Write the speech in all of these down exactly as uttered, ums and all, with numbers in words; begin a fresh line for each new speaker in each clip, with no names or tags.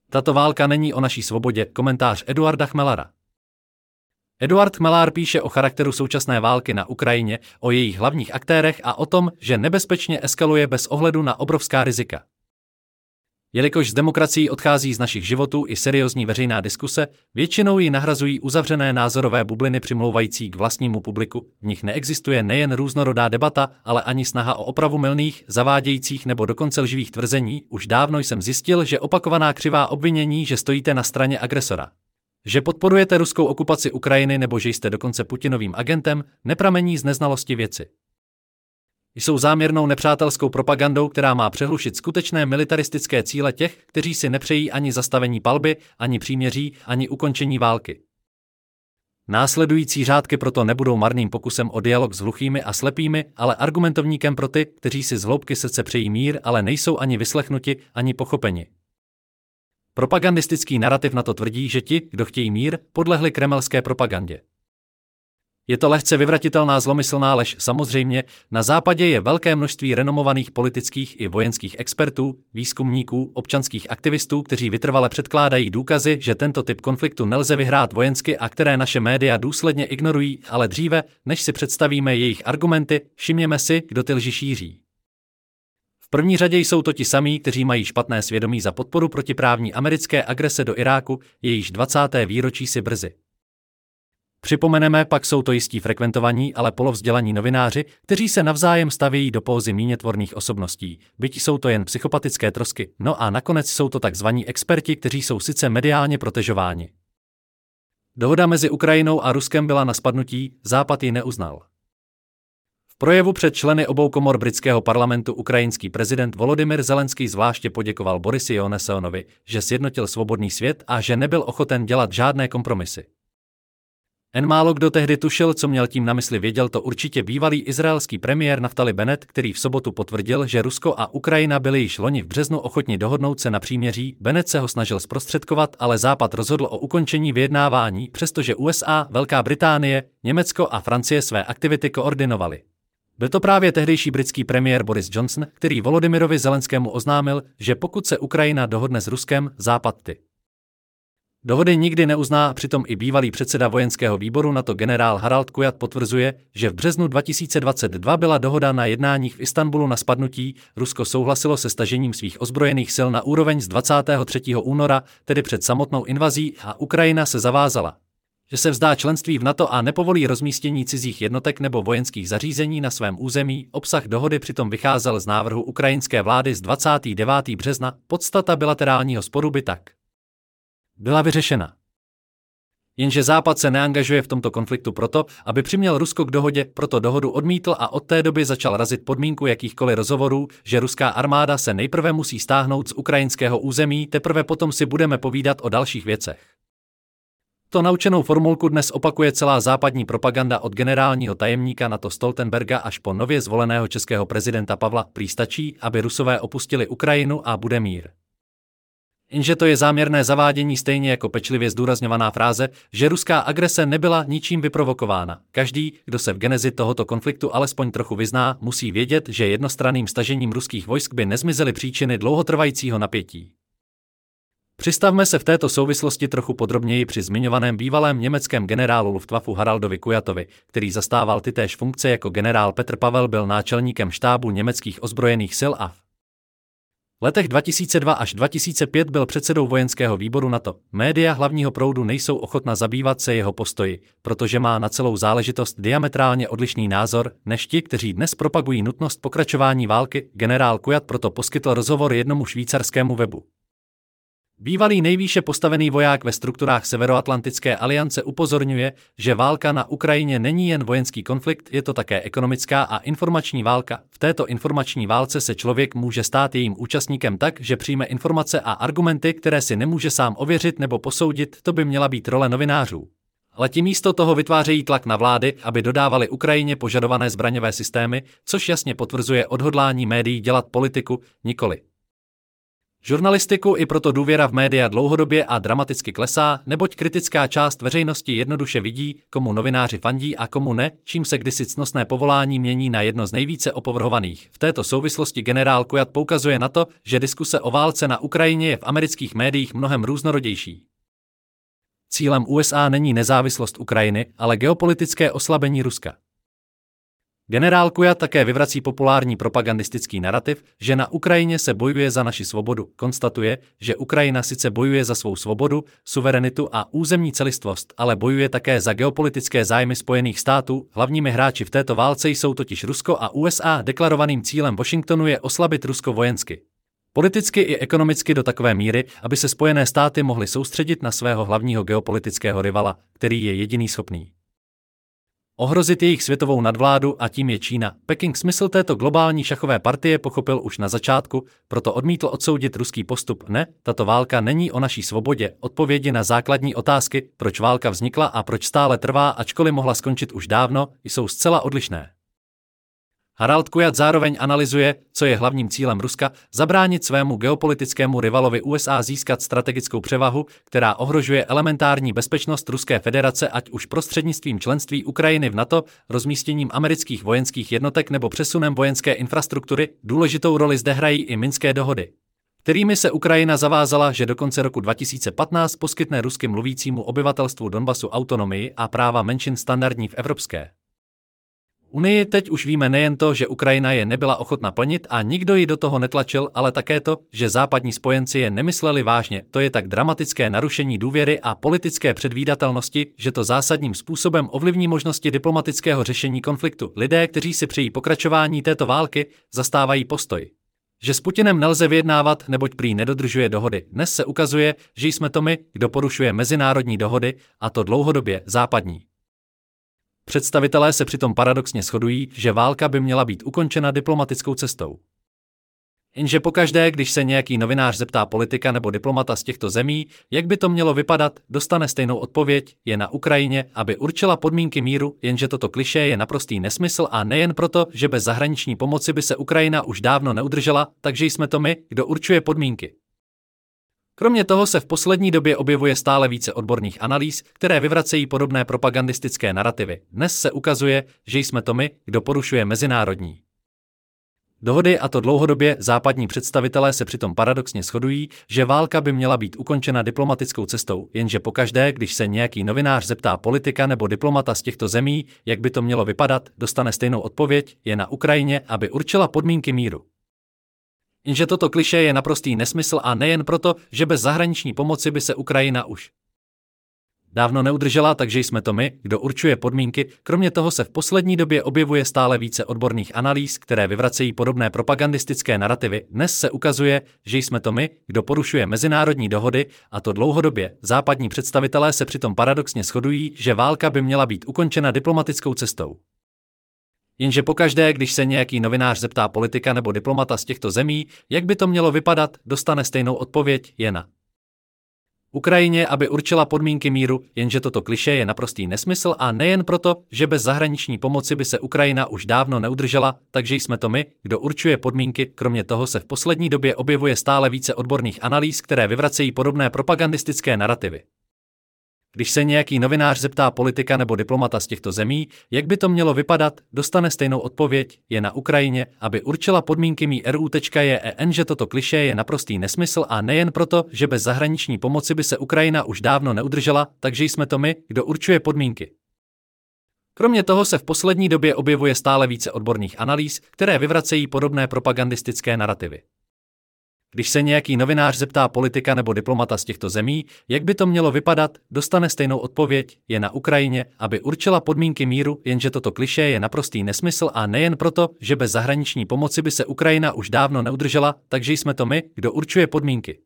Tato válka není o naší svobodě, komentář Eduarda Chmelara. Eduard Chmelár píše o charakteru současné války na Ukrajině, o jejich hlavních aktérech a o tom, že nebezpečně eskaluje bez ohledu na obrovská rizika. Jelikož z demokracií odchází z našich životů i seriózní veřejná diskuse, většinou ji nahrazují uzavřené názorové bubliny přimlouvající k vlastnímu publiku, v nich neexistuje nejen různorodá debata, ale ani snaha o opravu mylných, zavádějících nebo dokonce lživých tvrzení. Už dávno jsem zjistil, že opakovaná křivá obvinění, že stojíte na straně agresora, že podporujete ruskou okupaci Ukrajiny nebo že jste dokonce Putinovým agentem, nepramení z neznalosti věci. Jsou záměrnou nepřátelskou propagandou, která má přehlušit skutečné militaristické cíle těch, kteří si nepřejí ani zastavení palby, ani příměří, ani ukončení války. Následující řádky proto nebudou marným pokusem o dialog s hluchými a slepými, ale argumentovníkem pro ty, kteří si z hloubky srdce přejí mír, ale nejsou ani vyslechnuti, ani pochopeni. Propagandistický narrativ na to tvrdí, že ti, kdo chtějí mír, podlehli kremelské propagandě. Je to lehce vyvratitelná zlomyslná lež, samozřejmě, na západě je velké množství renomovaných politických i vojenských expertů, výzkumníků, občanských aktivistů, kteří vytrvale předkládají důkazy, že tento typ konfliktu nelze vyhrát vojensky a které naše média důsledně ignorují, ale dříve, než si představíme jejich argumenty, všimněme si, kdo ty lži šíří. V první řadě jsou to ti samí, kteří mají špatné svědomí za podporu protiprávní americké agrese do Iráku, jejíž dvacáté výročí si brzy. Připomeneme, pak jsou to jistí frekventovaní, ale polovzdělaní novináři, kteří se navzájem stavějí do pózy mínětvorných osobností, byť jsou to jen psychopatické trosky, no a nakonec jsou to takzvaní experti, kteří jsou sice mediálně protežováni. Dohoda mezi Ukrajinou a Ruskem byla na spadnutí, Západ ji neuznal. V projevu před členy obou komor britského parlamentu ukrajinský prezident Volodymyr Zelenský zvláště poděkoval Borisi Johnsonovi, že sjednotil svobodný svět a že nebyl ochoten dělat žádné kompromisy. Jen málo kdo tehdy tušil, co měl tím na mysli, věděl to určitě bývalý izraelský premiér Naftali Bennett, který v sobotu potvrdil, že Rusko a Ukrajina byli již loni v březnu ochotni dohodnout se na příměří. Bennett se ho snažil zprostředkovat, ale Západ rozhodl o ukončení vyjednávání, přestože U S A, Velká Británie, Německo a Francie své aktivity koordinovaly. Byl to právě tehdejší britský premiér Boris Johnson, který Volodymyrovi Zelenskému oznámil, že pokud se Ukrajina dohodne s Ruskem, Západ ty dohody nikdy neuzná, přitom i bývalý předseda vojenského výboru NATO generál Harald Kujat potvrzuje, že v březnu dva tisíce dvacet dva byla dohoda na jednáních v Istanbulu na spadnutí, Rusko souhlasilo se stažením svých ozbrojených sil na úroveň z dvacátého třetího února, tedy před samotnou invazí, a Ukrajina se zavázala, že se vzdá členství v NATO a nepovolí rozmístění cizích jednotek nebo vojenských zařízení na svém území. Obsah dohody přitom vycházel z návrhu ukrajinské vlády z dvacátého devátého března, podstata bilaterálního sporu by tak byla vyřešena. Jenže Západ se neangažuje v tomto konfliktu proto, aby přiměl Rusko k dohodě, proto dohodu odmítl a od té doby začal razit podmínku jakýchkoliv rozhovorů, že ruská armáda se nejprve musí stáhnout z ukrajinského území, teprve potom si budeme povídat o dalších věcech. To naučenou formulku dnes opakuje celá západní propaganda od generálního tajemníka NATO Stoltenberga až po nově zvoleného českého prezidenta Pavla. Prý stačí, aby Rusové opustili Ukrajinu a bude mír. Jenže to je záměrné zavádění, stejně jako pečlivě zdůrazňovaná fráze, že ruská agrese nebyla ničím vyprovokována. Každý, kdo se v genezi tohoto konfliktu alespoň trochu vyzná, musí vědět, že jednostranným stažením ruských vojsk by nezmizely příčiny dlouhotrvajícího napětí. Přistavme se v této souvislosti trochu podrobněji při zmiňovaném bývalém německém generálu Luftwaffe Haraldovi Kujatovi, který zastával tytéž funkce jako generál Petr Pavel, byl náčelníkem štábu německých ozbrojených sil a v letech dva tisíce dva až dva tisíce pět byl předsedou vojenského výboru NATO. Média hlavního proudu nejsou ochotna zabývat se jeho postoji, protože má na celou záležitost diametrálně odlišný názor než ti, kteří dnes propagují nutnost pokračování války. Generál Kujat proto poskytl rozhovor jednomu švýcarskému webu. Bývalý nejvýše postavený voják ve strukturách Severoatlantické aliance upozorňuje, že válka na Ukrajině není jen vojenský konflikt, je to také ekonomická a informační válka. V této informační válce se člověk může stát jejím účastníkem tak, že přijme informace a argumenty, které si nemůže sám ověřit nebo posoudit, to by měla být role novinářů. Ale ti místo toho vytvářejí tlak na vlády, aby dodávali Ukrajině požadované zbraňové systémy, což jasně potvrzuje odhodlání médií dělat politiku, nikoli žurnalistiku i proto důvěra v média dlouhodobě a dramaticky klesá, neboť kritická část veřejnosti jednoduše vidí, komu novináři fandí a komu ne, čím se kdysi ctnostné povolání mění na jedno z nejvíce opovrhovaných. V této souvislosti generál Kujat poukazuje na to, že diskuse o válce na Ukrajině je v amerických médiích mnohem různorodější. Cílem U S A není nezávislost Ukrajiny, ale geopolitické oslabení Ruska. Generál Kujat také vyvrací populární propagandistický narativ, že na Ukrajině se bojuje za naši svobodu. Konstatuje, že Ukrajina sice bojuje za svou svobodu, suverenitu a územní celistvost, ale bojuje také za geopolitické zájmy Spojených států. Hlavními hráči v této válce jsou totiž Rusko a U S A. Deklarovaným cílem Washingtonu je oslabit Rusko vojensky, politicky i ekonomicky do takové míry, aby se Spojené státy mohly soustředit na svého hlavního geopolitického rivala, který je jediný schopný ohrozit jejich světovou nadvládu, a tím je Čína. Peking smysl této globální šachové partie pochopil už na začátku, proto odmítl odsoudit ruský postup. Ne, tato válka není o naší svobodě. Odpovědi na základní otázky, proč válka vznikla a proč stále trvá, ačkoliv mohla skončit už dávno, jsou zcela odlišné. Harald Kujat zároveň analyzuje, co je hlavním cílem Ruska: zabránit svému geopolitickému rivalovi U S A získat strategickou převahu, která ohrožuje elementární bezpečnost Ruské federace, ať už prostřednictvím členství Ukrajiny v NATO, rozmístěním amerických vojenských jednotek nebo přesunem vojenské infrastruktury. Důležitou roli zde hrají i Minské dohody, kterými se Ukrajina zavázala, že do konce roku dva tisíce patnáct poskytne rusky mluvícímu obyvatelstvu Donbasu autonomii a práva menšin standardní v Evropské unii. Teď už víme nejen to, že Ukrajina je nebyla ochotna plnit a nikdo ji do toho netlačil, ale také to, že západní spojenci je nemysleli vážně. To je tak dramatické narušení důvěry a politické předvídatelnosti, že to zásadním způsobem ovlivní možnosti diplomatického řešení konfliktu. Lidé, kteří si přejí pokračování této války, zastávají postoj, že s Putinem nelze vyjednávat, neboť prý nedodržuje dohody. Dnes se ukazuje, že jsme to my, kdo porušuje mezinárodní dohody, a to dlouhodobě. Západní představitelé se přitom paradoxně shodují, že válka by měla být ukončena diplomatickou cestou. Jenže pokaždé, když se nějaký novinář zeptá politika nebo diplomata z těchto zemí, jak by to mělo vypadat, dostane stejnou odpověď: je na Ukrajině, aby určila podmínky míru. Jenže toto klišé je naprostý nesmysl, a nejen proto, že bez zahraniční pomoci by se Ukrajina už dávno neudržela, takže jsme to my, kdo určuje podmínky. Kromě toho se v poslední době objevuje stále více odborných analýz, které vyvracejí podobné propagandistické narativy. Dnes se ukazuje, že jsme to my, kdo porušuje mezinárodní dohody, a to dlouhodobě. Západní představitelé se přitom paradoxně shodují, že válka by měla být ukončena diplomatickou cestou. Jenže pokaždé, když se nějaký novinář zeptá politika nebo diplomata z těchto zemí, jak by to mělo vypadat, dostane stejnou odpověď: je na Ukrajině, aby určila podmínky míru. Jenže toto klišé je naprostý nesmysl, a nejen proto, že bez zahraniční pomoci by se Ukrajina už dávno neudržela, takže jsme to my, kdo určuje podmínky. Kromě toho se v poslední době objevuje stále více odborných analýz, které vyvracejí podobné propagandistické narativy. Dnes se ukazuje, že jsme to my, kdo porušuje mezinárodní dohody, a to dlouhodobě. Západní představitelé se přitom paradoxně shodují, že válka by měla být ukončena diplomatickou cestou. Jenže pokaždé, když se nějaký novinář zeptá politika nebo diplomata z těchto zemí, jak by to mělo vypadat, dostane stejnou odpověď: je na Ukrajině, aby určila podmínky míru. Jenže toto klišé je naprostý nesmysl, a nejen proto, že bez zahraniční pomoci by se Ukrajina už dávno neudržela, takže jsme to my, kdo určuje podmínky. Kromě toho se v poslední době objevuje stále více odborných analýz, které vyvracejí podobné propagandistické narativy. Když se nějaký novinář zeptá politika nebo diplomata z těchto zemí, jak by to mělo vypadat, dostane stejnou odpověď: je na Ukrajině, aby určila podmínky míru. Jenže toto klišé je naprostý nesmysl, a nejen proto, že bez zahraniční pomoci by se Ukrajina už dávno neudržela, takže jsme to my, kdo určuje podmínky. Kromě toho se v poslední době objevuje stále více odborných analýz, které vyvracejí podobné propagandistické narativy. Když se nějaký novinář zeptá politika nebo diplomata z těchto zemí, jak by to mělo vypadat, dostane stejnou odpověď: je na Ukrajině, aby určila podmínky míru. Jenže toto klišé je naprostý nesmysl, a nejen proto, že bez zahraniční pomoci by se Ukrajina už dávno neudržela, takže jsme to my, kdo určuje podmínky.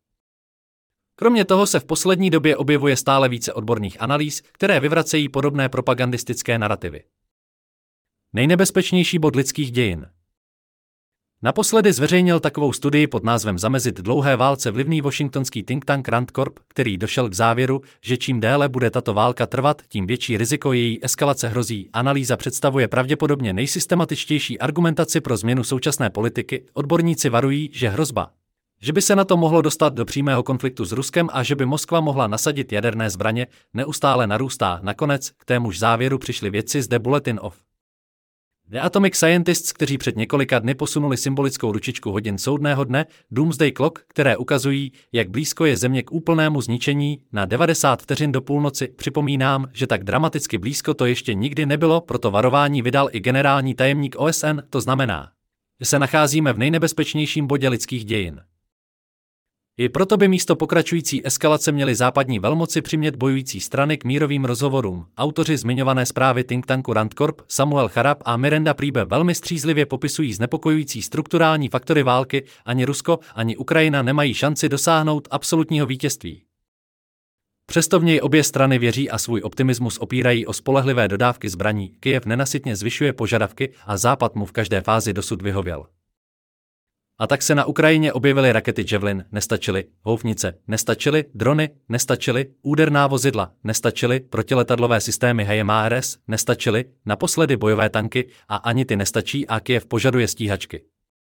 Kromě toho se v poslední době objevuje stále více odborných analýz, které vyvracejí podobné propagandistické narativy. Nejnebezpečnější bod lidských dějin. Naposledy zveřejnil takovou studii pod názvem Zamezit dlouhé válce vlivný washingtonský think tank Rand Corp, který došel k závěru, že čím déle bude tato válka trvat, tím větší riziko její eskalace hrozí. Analýza představuje pravděpodobně nejsystematičtější argumentaci pro změnu současné politiky. Odborníci varují, že hrozba, Že by se na to mohlo dostat do přímého konfliktu s Ruskem a že by Moskva mohla nasadit jaderné zbraně, neustále narůstá. Nakonec k témuž závěru přišli vědci z The Bulletin of The Atomic Scientists, kteří před několika dny posunuli symbolickou ručičku hodin soudného dne, Doomsday Clock, které ukazují, jak blízko je Země k úplnému zničení, na devadesát vteřin do půlnoci. Připomínám, že tak dramaticky blízko to ještě nikdy nebylo, proto varování vydal i generální tajemník O S N, to znamená, že se nacházíme v nejnebezpečnějším bodě lidských dějin. I proto by místo pokračující eskalace měly západní velmoci přimět bojující strany k mírovým rozhovorům. Autoři zmiňované zprávy think tanku Rand Corp, Samuel Charab a Miranda Priebe velmi střízlivě popisují znepokojující strukturální faktory války. Ani Rusko, ani Ukrajina nemají šanci dosáhnout absolutního vítězství. Přesto v něj obě strany věří a svůj optimismus opírají o spolehlivé dodávky zbraní. Kyjev nenasytně zvyšuje požadavky a Západ mu v každé fázi dosud vyhověl. A tak se na Ukrajině objevily rakety Javelin, nestačily, houfnice, nestačily, drony, nestačily, úderná vozidla, nestačily, protiletadlové systémy HIMARS, nestačily, naposledy bojové tanky a ani ty nestačí a Kyjev požaduje stíhačky.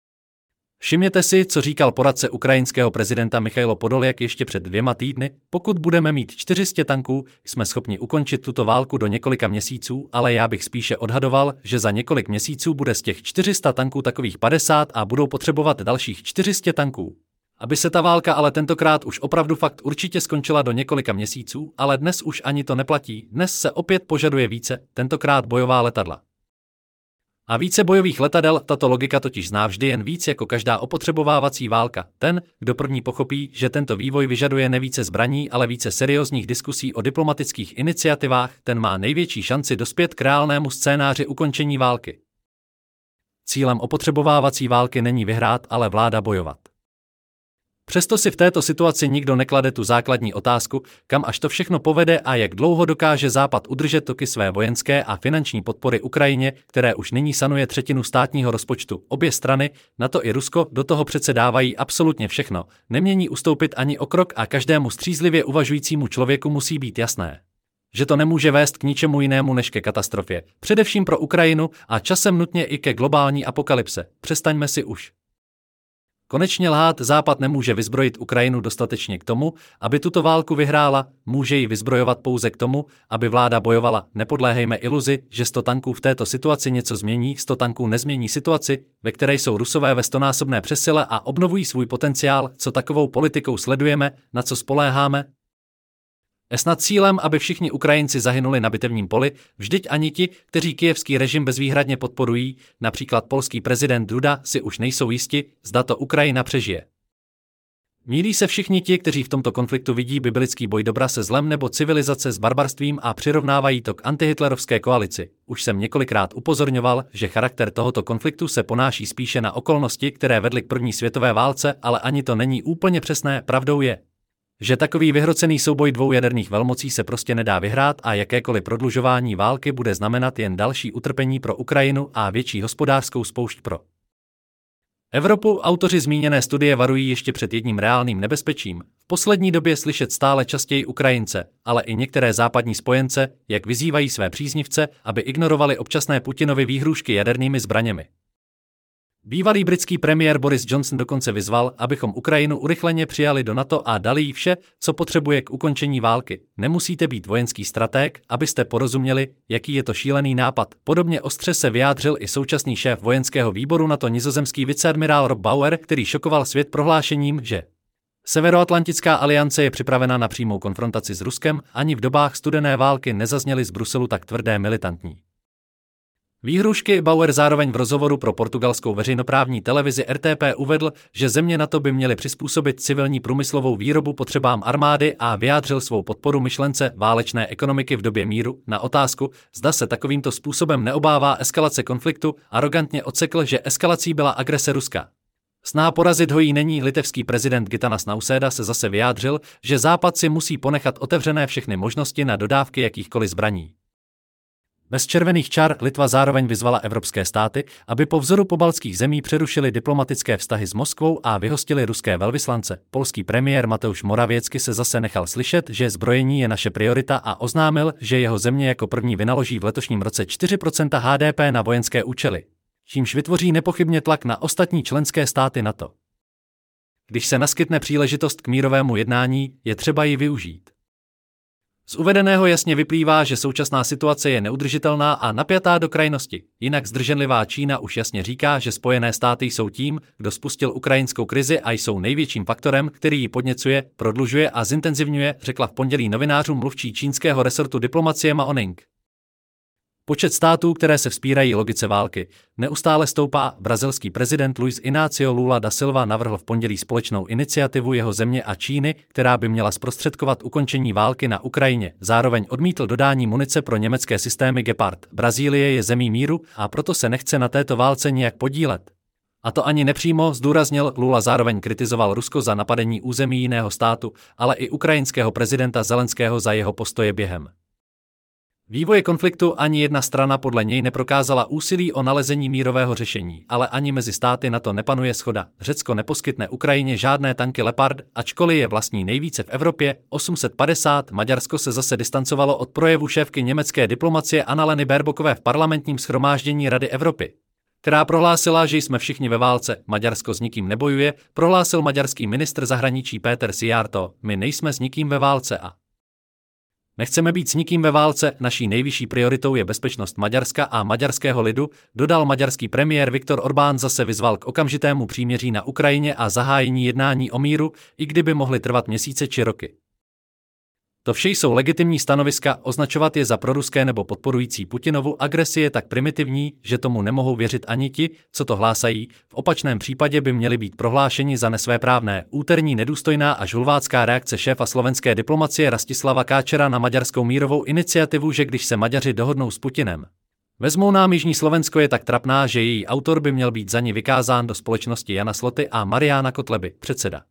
Všimněte si, co říkal poradce ukrajinského prezidenta Michailo Podoljak ještě před dvěma týdny, pokud budeme mít čtyři sta tanků, jsme schopni ukončit tuto válku do několika měsíců, ale já bych spíše odhadoval, že za několik měsíců bude z těch čtyři sta tanků takových padesát a budou potřebovat dalších čtyři sta tanků. Aby se ta válka ale tentokrát už opravdu fakt určitě skončila do několika měsíců, ale dnes už ani to neplatí, dnes se opět požaduje více, tentokrát bojová letadla. A více bojových letadel, tato logika totiž zná vždy jen víc jako každá opotřebovávací válka. Ten, kdo první pochopí, že tento vývoj vyžaduje ne více zbraní, ale více seriózních diskusí o diplomatických iniciativách, ten má největší šanci dospět k reálnému scénáři ukončení války. Cílem opotřebovávací války není vyhrát, ale vláda bojovat. Přesto si v této situaci nikdo neklade tu základní otázku, kam až to všechno povede a jak dlouho dokáže Západ udržet toky své vojenské a finanční podpory Ukrajině, které už nyní sanuje třetinu státního rozpočtu. Obě strany, NATO i Rusko, do toho přece dávají absolutně všechno, nemění ustoupit ani o krok a každému střízlivě uvažujícímu člověku musí být jasné, že to nemůže vést k ničemu jinému než ke katastrofě, především pro Ukrajinu a časem nutně i ke globální apokalypse. Přestaňme si už. Konečně lhát, Západ nemůže vyzbrojit Ukrajinu dostatečně k tomu, aby tuto válku vyhrála, může ji vyzbrojovat pouze k tomu, aby vláda bojovala. Nepodléhejme iluzi, že sto tanků v této situaci něco změní, sto tanků nezmění situaci, ve které jsou Rusové ve stonásobné přesile a obnovují svůj potenciál, co takovou politikou sledujeme, na co spoléháme. Je snad cílem, aby všichni Ukrajinci zahynuli na bitevním poli, vždyť ani ti, kteří kyjevský režim bezvýhradně podporují, například polský prezident Duda, si už nejsou jisti, zda to Ukrajina přežije. Mýlí se všichni ti, kteří v tomto konfliktu vidí biblický boj dobra se zlem nebo civilizace s barbarstvím a přirovnávají to k antihitlerovské koalici. Už jsem několikrát upozorňoval, že charakter tohoto konfliktu se ponáší spíše na okolnosti, které vedly k první světové válce, ale ani to není úplně přesné. Pravdou je, že takový vyhrocený souboj dvou jaderných velmocí se prostě nedá vyhrát a jakékoliv prodlužování války bude znamenat jen další utrpení pro Ukrajinu a větší hospodářskou spoušť pro Evropu. Autoři zmíněné studie varují ještě před jedním reálným nebezpečím. V poslední době slyšet stále častěji Ukrajince, ale i některé západní spojence, jak vyzývají své příznivce, aby ignorovali občasné Putinovy výhrůžky jadernými zbraněmi. Bývalý britský premiér Boris Johnson dokonce vyzval, abychom Ukrajinu urychleně přijali do NATO a dali jí vše, co potřebuje k ukončení války. Nemusíte být vojenský stratég, abyste porozuměli, jaký je to šílený nápad. Podobně ostře se vyjádřil i současný šéf vojenského výboru NATO nizozemský viceadmirál Rob Bauer, který šokoval svět prohlášením, že Severoatlantická aliance je připravena na přímou konfrontaci s Ruskem, ani v dobách studené války nezazněly z Bruselu tak tvrdé militantní výhrůžky. Bauer zároveň v rozhovoru pro portugalskou veřejnoprávní televizi R T P uvedl, že země NATO by měly přizpůsobit civilní průmyslovou výrobu potřebám armády a vyjádřil svou podporu myšlence válečné ekonomiky v době míru. Na otázku, zda se takovýmto způsobem neobává eskalace konfliktu, arogantně odsekl, že eskalací byla agrese Ruska. Sná porazit ho jí není. Litevský prezident Gitanas Nausėda se zase vyjádřil, že Západ si musí ponechat otevřené všechny možnosti na dodávky jakýchkoliv zbraní. Bez červených čar Litva zároveň vyzvala evropské státy, aby po vzoru pobaltských zemí přerušili diplomatické vztahy s Moskvou a vyhostili ruské velvyslance. Polský premiér Mateusz Morawiecki se zase nechal slyšet, že zbrojení je naše priorita a oznámil, že jeho země jako první vynaloží v letošním roce čtyři procenta H D P na vojenské účely, čímž vytvoří nepochybně tlak na ostatní členské státy NATO. když se naskytne příležitost k mírovému jednání, je třeba ji využít. Z uvedeného jasně vyplývá, že současná situace je neudržitelná a napjatá do krajnosti. Jinak zdrženlivá Čína už jasně říká, že Spojené státy jsou tím, kdo spustil ukrajinskou krizi a jsou největším faktorem, který ji podněcuje, prodlužuje a zintenzivňuje, řekla v pondělí novinářům mluvčí čínského resortu diplomacie Mao Ning. Počet států, které se vzpírají logice války, neustále stoupá. Brazilský prezident Luiz Inácio Lula da Silva navrhl v pondělí společnou iniciativu jeho země a Číny, která by měla zprostředkovat ukončení války na Ukrajině. Zároveň odmítl dodání munice pro německé systémy Gepard. Brazílie je zemí míru a proto se nechce na této válce nijak podílet. A to ani nepřímo, zdůraznil. Lula zároveň kritizoval Rusko za napadení území jiného státu, ale i ukrajinského prezidenta Zelenského za jeho postoje během vývoje konfliktu. Ani jedna strana podle něj neprokázala úsilí o nalezení mírového řešení, ale ani mezi státy na to nepanuje shoda. Řecko neposkytne Ukrajině žádné tanky Leopard, ačkoliv je vlastní nejvíce v Evropě, osm set padesát. Maďarsko se zase distancovalo od projevu šéfky německé diplomacie Annaleny Baerbockové v parlamentním shromáždění Rady Evropy, která prohlásila, že jsme všichni ve válce. Maďarsko s nikým nebojuje, prohlásil maďarský ministr zahraničí Péter Szijjártó. My nejsme s nikým ve válce a nechceme být s nikým ve válce, naší nejvyšší prioritou je bezpečnost Maďarska a maďarského lidu, dodal. Maďarský premiér Viktor Orbán zase vyzval k okamžitému příměří na Ukrajině a zahájení jednání o míru, i kdyby mohly trvat měsíce či roky. To vše jsou legitimní stanoviska, označovat je za proruské nebo podporující Putinovu agresi je tak primitivní, že tomu nemohou věřit ani ti, co to hlásají, v opačném případě by měli být prohlášeni za nesvéprávné. Úterní nedůstojná a žulvácká reakce šéfa slovenské diplomacie Rastislava Káčera na maďarskou mírovou iniciativu, že když se Maďaři dohodnou s Putinem, vezmou nám jižní Slovensko, je tak trapná, že její autor by měl být za ní vykázán do společnosti Jana Sloty a Mariána Kotleby, předseda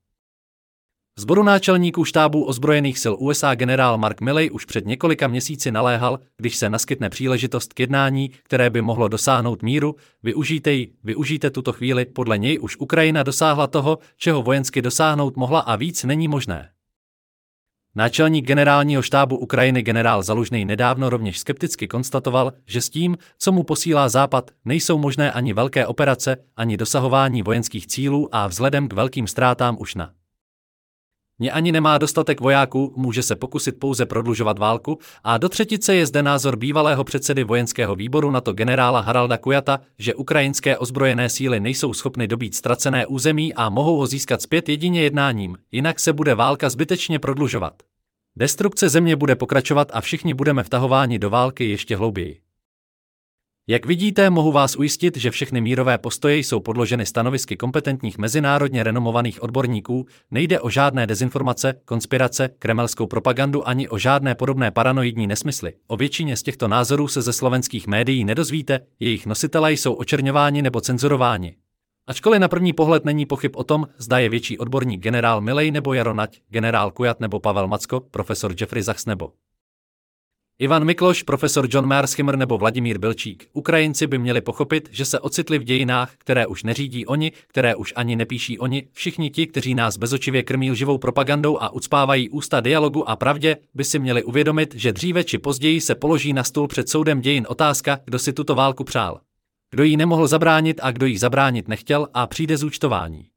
Sboru náčelníků štábů ozbrojených sil U S A generál Mark Milley už před několika měsíci naléhal, když se naskytne příležitost k jednání, které by mohlo dosáhnout míru, využijte ji, využijte tuto chvíli. Podle něj už Ukrajina dosáhla toho, čeho vojensky dosáhnout mohla a víc není možné. Náčelník generálního štábu Ukrajiny generál Zalužnej nedávno rovněž skepticky konstatoval, že s tím, co mu posílá Západ, nejsou možné ani velké operace, ani dosahování vojenských cílů a vzhledem k velkým ztrátám už na Ně ani nemá dostatek vojáků, může se pokusit pouze prodlužovat válku a do třetice je zde názor bývalého předsedy vojenského výboru NATO generála Haralda Kujata, že ukrajinské ozbrojené síly nejsou schopny dobít ztracené území a mohou ho získat zpět jedině jednáním, jinak se bude válka zbytečně prodlužovat. Destrukce země bude pokračovat a všichni budeme vtahováni do války ještě hlouběji. Jak vidíte, mohu vás ujistit, že všechny mírové postoje jsou podloženy stanovisky kompetentních mezinárodně renomovaných odborníků, nejde o žádné dezinformace, konspirace, kremelskou propagandu ani o žádné podobné paranoidní nesmysly. O většině z těchto názorů se ze slovenských médií nedozvíte, jejich nositelé jsou očerňováni nebo cenzurováni. Ačkoliv na první pohled není pochyb o tom, zda je větší odborník generál Milley nebo Jaro Nať, generál Kujat nebo Pavel Macko, profesor Jeffrey Sachs nebo Ivan Mikloš, profesor John Mearsheimer nebo Vladimír Bilčík. Ukrajinci by měli pochopit, že se ocitli v dějinách, které už neřídí oni, které už ani nepíší oni. Všichni ti, kteří nás bezočivě krmí lživou propagandou a ucpávají ústa dialogu a pravdě, by si měli uvědomit, že dříve či později se položí na stůl před soudem dějin otázka, kdo si tuto válku přál, kdo jí nemohl zabránit a kdo jí zabránit nechtěl, a přijde zúčtování.